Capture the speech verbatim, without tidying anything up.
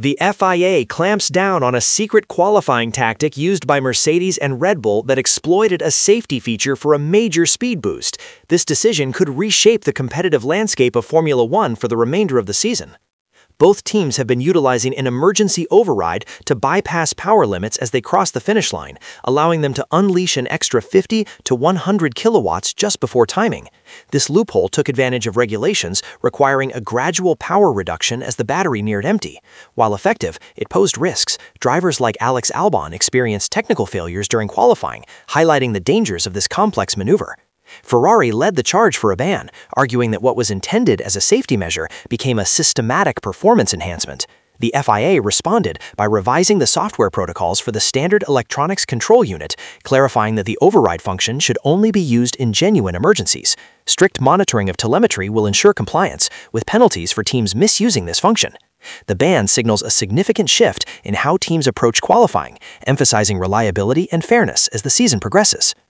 The F I A clamps down on a secret qualifying tactic used by Mercedes and Red Bull that exploited a safety feature for a major speed boost. This decision could reshape the competitive landscape of Formula One for the remainder of the season. Both teams have been utilizing an emergency override to bypass power limits as they cross the finish line, allowing them to unleash an extra fifty to one hundred kilowatts just before timing. This loophole took advantage of regulations requiring a gradual power reduction as the battery neared empty. While effective, it posed risks. Drivers like Alex Albon experienced technical failures during qualifying, highlighting the dangers of this complex maneuver. Ferrari led the charge for a ban, arguing that what was intended as a safety measure became a systematic performance enhancement. The F I A responded by revising the software protocols for the standard electronics control unit, clarifying that the override function should only be used in genuine emergencies. Strict monitoring of telemetry will ensure compliance, with penalties for teams misusing this function. The ban signals a significant shift in how teams approach qualifying, emphasizing reliability and fairness as the season progresses.